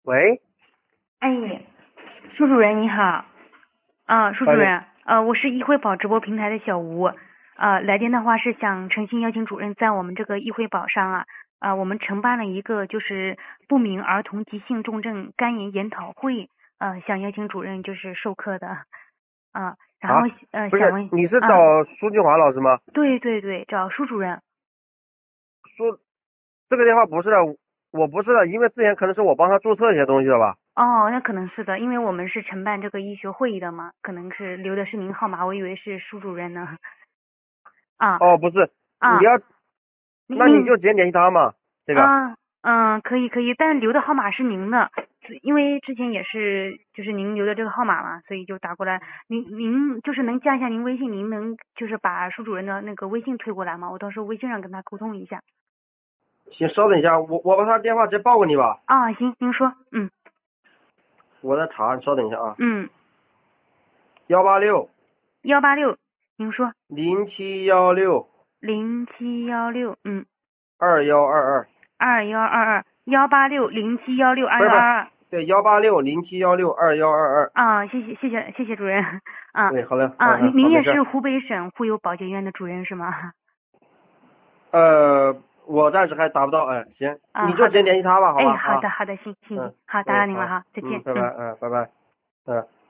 喂， 哎，苏主任你好，苏主哎， 任，我是易惠宝直播平台的小吴，来电的话是想诚心邀请主任在我们这个易惠宝上我们承办了一个就是不明儿童急性重症肝炎研讨会，想邀请主任就是授课的，然后啊，不是， 想问， 你是找苏俊华老师吗？ 对对对，找苏主任， 苏，这个电话不是的，我不是的，因为之前可能是我帮他注册一些东西的吧？ 哦，那可能是的，因为我们是承办这个医学会议的嘛，可能是留的是您号码，我以为是苏主任呢，啊哦，不是，你啊。 要，那你您就直接联系他嘛。这个， 可以可以，但留的号码是您的，因为之前也是就是您留的这个号码嘛，所以就打过来。您就是能加一下您微信，您能就是把苏主任的那个微信推过来吗？我到时候微信上跟他沟通一下。 行，稍等一下，我把他电话直接报给你吧。 啊，行，您说， 我在查，你稍等一下啊。 嗯， 186 186，您说 0716 0716， 2122， 2122，1860716 不是不是， 2122。 对18607162122。 谢谢主任，啊对，好嘞，嗯，好， 您也没事。 是湖北省妇幼保健院的主任是吗？ 我暂时还达不到，行，你就直接好的， 联系他吧，好哎， 吧，啊， 好的，好的，行， 嗯， 好，打扰对， 您了好， 哈，再见， 拜拜，拜拜，嗯。